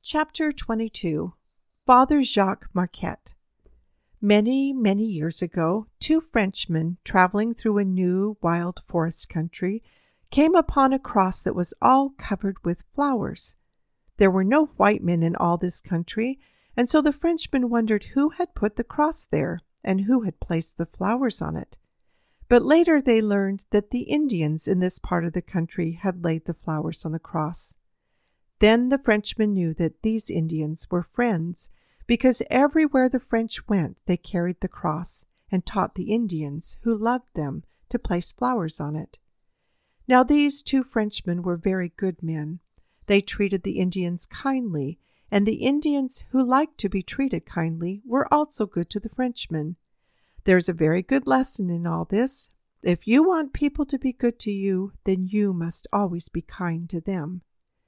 Chapter 22. Father Jacques Marquette. Many, many years ago, two Frenchmen traveling through a new wild forest country came upon a cross that was all covered with flowers. There were no white men in all this country, and so the Frenchmen wondered who had put the cross there and who had placed the flowers on it. But later they learned that the Indians in this part of the country had laid the flowers on the cross. Then the Frenchmen knew that these Indians were friends, because everywhere the French went they carried the cross and taught the Indians, who loved them, to place flowers on it. Now these two Frenchmen were very good men. They treated the Indians kindly, and the Indians who liked to be treated kindly were also good to the Frenchmen. There's a very good lesson in all this. If you want people to be good to you, then you must always be kind to them.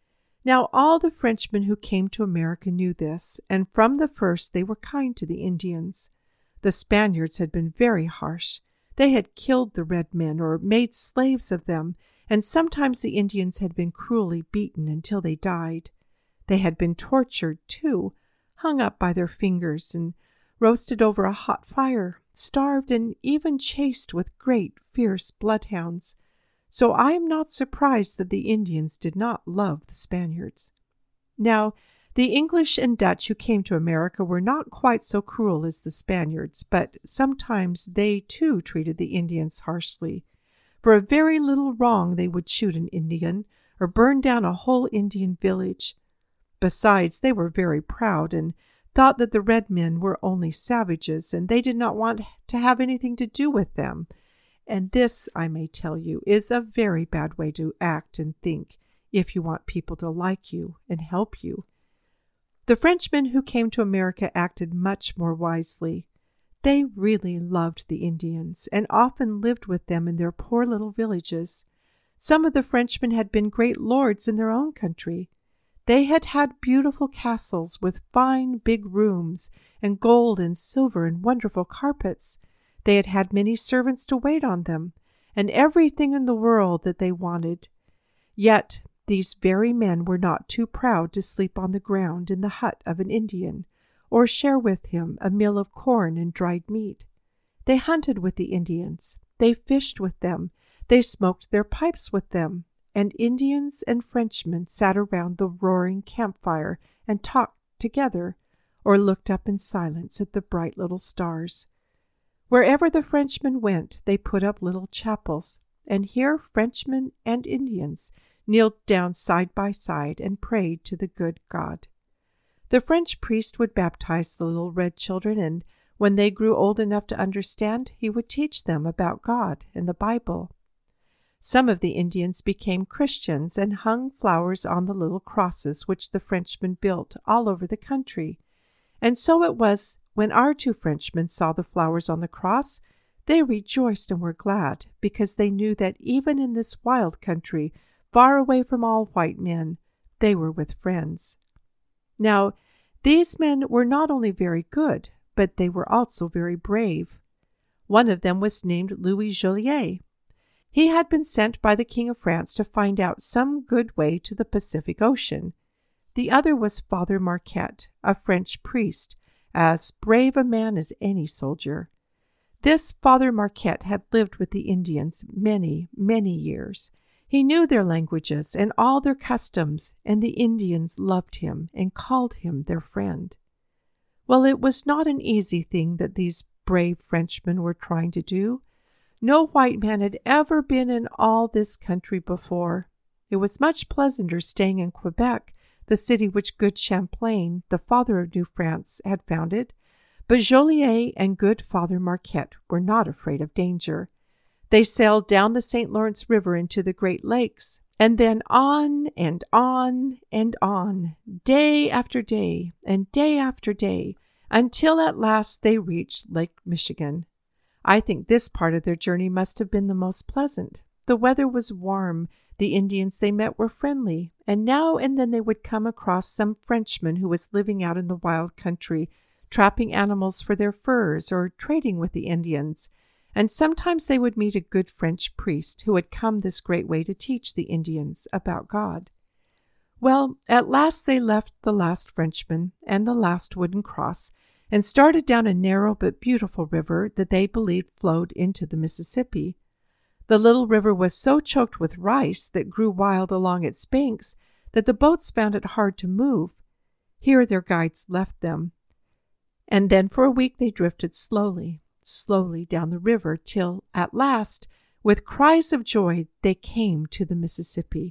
Now all the Frenchmen who came to America knew this, and from the first they were kind to the Indians. The Spaniards had been very harsh. They had killed the red men or made slaves of them, and sometimes the Indians had been cruelly beaten until they died. They had been tortured, too, hung up by their fingers and roasted over a hot fire, starved, and even chased with great, fierce bloodhounds. So I am not surprised that the Indians did not love the Spaniards. Now, the English and Dutch who came to America were not quite so cruel as the Spaniards, but sometimes they too treated the Indians harshly. For a very little wrong they would shoot an Indian or burn down a whole Indian village. Besides, they were very proud and thought that the red men were only savages, and they did not want to have anything to do with them. And this, I may tell you, is a very bad way to act and think if you want people to like you and help you. The Frenchmen who came to America acted much more wisely. They really loved the Indians and often lived with them in their poor little villages. Some of the Frenchmen had been great lords in their own country. They had had beautiful castles with fine big rooms and gold and silver and wonderful carpets. They had had many servants to wait on them, and everything in the world that they wanted. Yet these very men were not too proud to sleep on the ground in the hut of an Indian, or share with him a meal of corn and dried meat. They hunted with the Indians, they fished with them, they smoked their pipes with them, and Indians and Frenchmen sat around the roaring campfire and talked together, or looked up in silence at the bright little stars. Wherever the Frenchmen went, they put up little chapels, and here Frenchmen and Indians kneeled down side by side and prayed to the good God. The French priest would baptize the little red children, and when they grew old enough to understand, he would teach them about God and the Bible. Some of the Indians became Christians and hung flowers on the little crosses which the Frenchmen built all over the country. And so it was when our two Frenchmen saw the flowers on the cross, they rejoiced and were glad, because they knew that even in this wild country, far away from all white men, they were with friends. Now, these men were not only very good, but they were also very brave. One of them was named Louis Joliet. He had been sent by the King of France to find out some good way to the Pacific Ocean. The other was Father Marquette, a French priest, as brave a man as any soldier. This Father Marquette had lived with the Indians many, many years. He knew their languages and all their customs, and the Indians loved him and called him their friend. Well, it was not an easy thing that these brave Frenchmen were trying to do. No white man had ever been in all this country before. It was much pleasanter staying in Quebec, the city which good Champlain, the father of New France, had founded. But Joliet and good Father Marquette were not afraid of danger. They sailed down the St. Lawrence River into the Great Lakes, and then on and on and on, day after day and day after day, until at last they reached Lake Michigan. I think this part of their journey must have been the most pleasant. The weather was warm, the Indians they met were friendly, and now and then they would come across some Frenchman who was living out in the wild country, trapping animals for their furs or trading with the Indians. And sometimes they would meet a good French priest who had come this great way to teach the Indians about God. Well, at last they left the last Frenchman and the last wooden cross and started down a narrow but beautiful river that they believed flowed into the Mississippi. The little river was so choked with rice that grew wild along its banks that the boats found it hard to move. Here their guides left them. And then for a week they drifted slowly down the river till, at last, with cries of joy, they came to the Mississippi.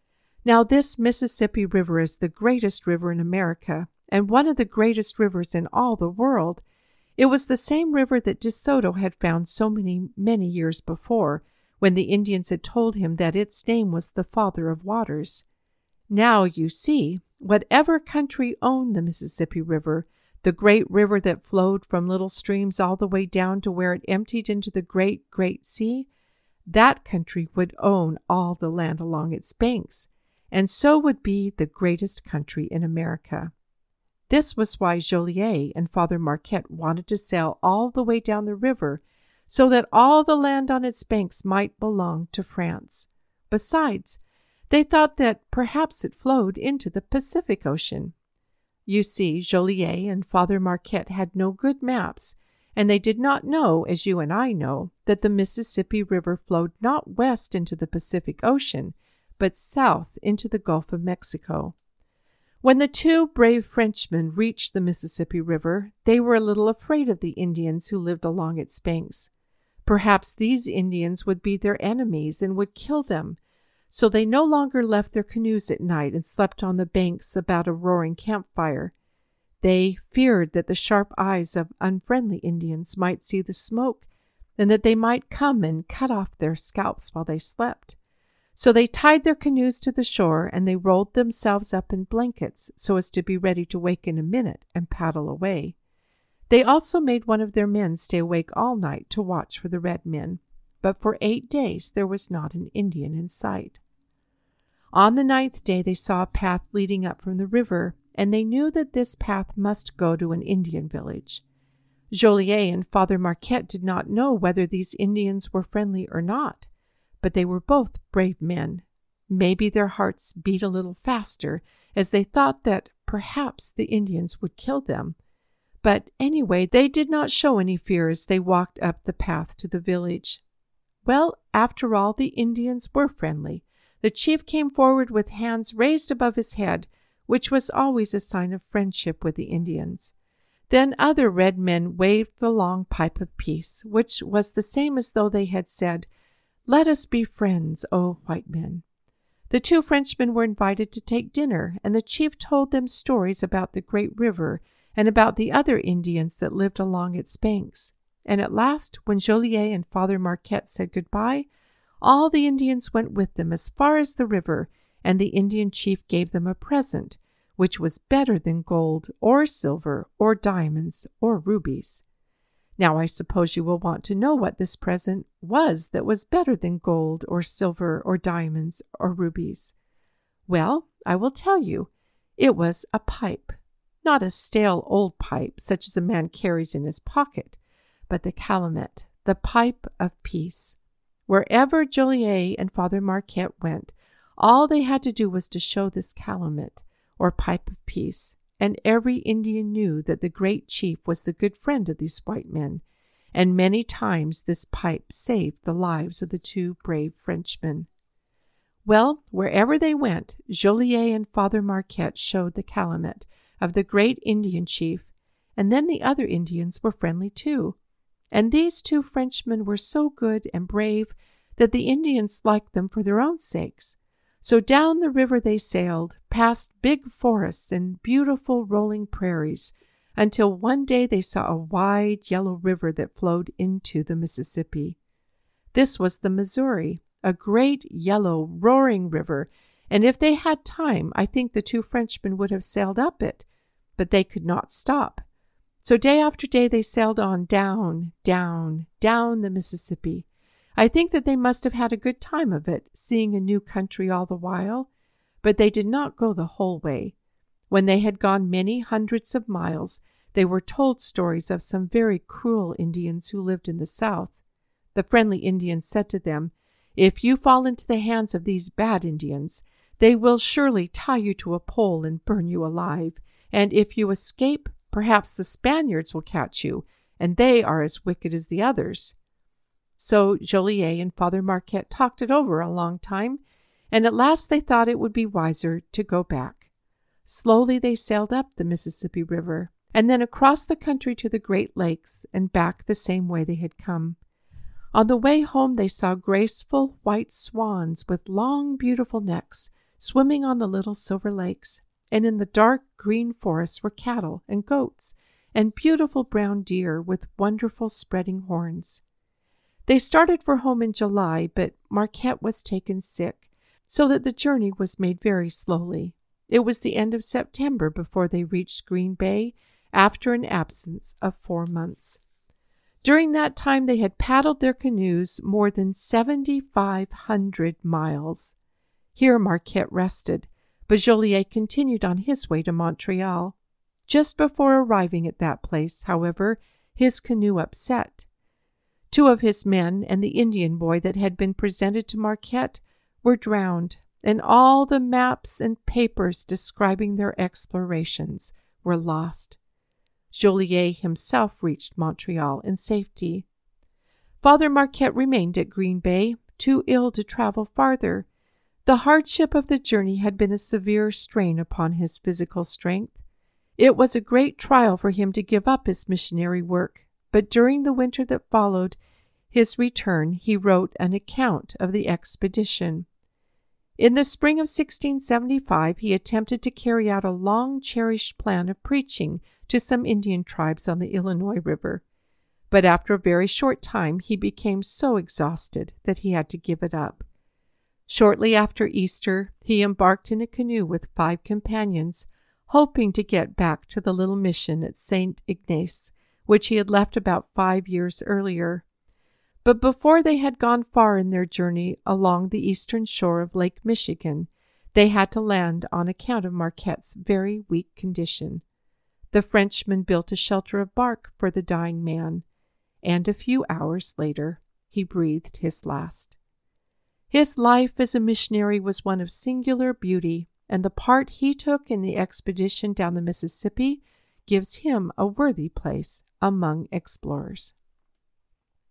Now this Mississippi River is the greatest river in America and one of the greatest rivers in all the world. It was the same river that De Soto had found so many years before, when the Indians had told him that its name was the Father of Waters. Now, you see, whatever country owned the Mississippi River, the great river that flowed from little streams all the way down to where it emptied into the great, great sea, that country would own all the land along its banks, and so would be the greatest country in America. This was why Joliet and Father Marquette wanted to sail all the way down the river so that all the land on its banks might belong to France. Besides, they thought that perhaps it flowed into the Pacific Ocean. You see, Joliet and Father Marquette had no good maps, and they did not know, as you and I know, that the Mississippi River flowed not west into the Pacific Ocean, but south into the Gulf of Mexico. When the two brave Frenchmen reached the Mississippi River, they were a little afraid of the Indians who lived along its banks. Perhaps these Indians would be their enemies and would kill them, so they no longer left their canoes at night and slept on the banks about a roaring campfire. They feared that the sharp eyes of unfriendly Indians might see the smoke, and that they might come and cut off their scalps while they slept. So they tied their canoes to the shore, and they rolled themselves up in blankets so as to be ready to wake in a minute and paddle away. They also made one of their men stay awake all night to watch for the red men, but for 8 days there was not an Indian in sight. On the 9th day they saw a path leading up from the river, and they knew that this path must go to an Indian village. Joliet and Father Marquette did not know whether these Indians were friendly or not, but they were both brave men. Maybe their hearts beat a little faster as they thought that perhaps the Indians would kill them. But anyway, they did not show any fear as they walked up the path to the village. Well, after all, the Indians were friendly. The chief came forward with hands raised above his head, which was always a sign of friendship with the Indians. Then other red men waved the long pipe of peace, which was the same as though they had said, "Let us be friends, O white men." The two Frenchmen were invited to take dinner, and the chief told them stories about the great river and about the other Indians that lived along its banks. And at last, when Joliet and Father Marquette said goodbye, all the Indians went with them as far as the river, and the Indian chief gave them a present, which was better than gold or silver or diamonds or rubies. Now I suppose you will want to know what this present was that was better than gold or silver or diamonds or rubies. Well, I will tell you. It was a pipe, not a stale old pipe such as a man carries in his pocket, but the calumet, the pipe of peace. Wherever Joliet and Father Marquette went, all they had to do was to show this calumet, or pipe of peace, and every Indian knew that the great chief was the good friend of these white men, and many times this pipe saved the lives of the two brave Frenchmen. Well, wherever they went, Joliet and Father Marquette showed the calumet of the great Indian chief, and then the other Indians were friendly too. And these two Frenchmen were so good and brave that the Indians liked them for their own sakes. So down the river they sailed, past big forests and beautiful rolling prairies, until one day they saw a wide yellow river that flowed into the Mississippi. This was the Missouri, a great yellow roaring river, and if they had time, I think the two Frenchmen would have sailed up it, but they could not stop. So day after day they sailed on down, down, down the Mississippi. I think that they must have had a good time of it, seeing a new country all the while, but they did not go the whole way. When they had gone many hundreds of miles, they were told stories of some very cruel Indians who lived in the South. The friendly Indians said to them, "If you fall into the hands of these bad Indians, They will surely tie you to a pole and burn you alive, and if you escape, perhaps the Spaniards will catch you, and they are as wicked as the others." So Joliet and Father Marquette talked it over a long time, and at last they thought it would be wiser to go back. Slowly they sailed up the Mississippi River, and then across the country to the Great Lakes, and back the same way they had come. On the way home they saw graceful white swans with long, beautiful necks swimming on the little silver lakes, and in the dark green forests were cattle and goats and beautiful brown deer with wonderful spreading horns. They started for home in July, but Marquette was taken sick, so that the journey was made very slowly. It was the end of September before they reached Green Bay, after an absence of 4 months. During that time they had paddled their canoes more than 7,500 miles. Here Marquette rested, but Joliet continued on his way to Montreal. Just before arriving at that place, however, his canoe upset. 2 of his men and the Indian boy that had been presented to Marquette were drowned, and all the maps and papers describing their explorations were lost. Joliet himself reached Montreal in safety. Father Marquette remained at Green Bay, too ill to travel farther. The hardship of the journey had been a severe strain upon his physical strength. It was a great trial for him to give up his missionary work, but during the winter that followed his return he wrote an account of the expedition. In the spring of 1675 he attempted to carry out a long-cherished plan of preaching to some Indian tribes on the Illinois River, but after a very short time he became so exhausted that he had to give it up. Shortly after Easter, he embarked in a canoe with 5 companions, hoping to get back to the little mission at St. Ignace, which he had left about 5 years earlier. But before they had gone far in their journey along the eastern shore of Lake Michigan, they had to land on account of Marquette's very weak condition. The Frenchman built a shelter of bark for the dying man, and a few hours later he breathed his last. His life as a missionary was one of singular beauty, and the part he took in the expedition down the Mississippi gives him a worthy place among explorers.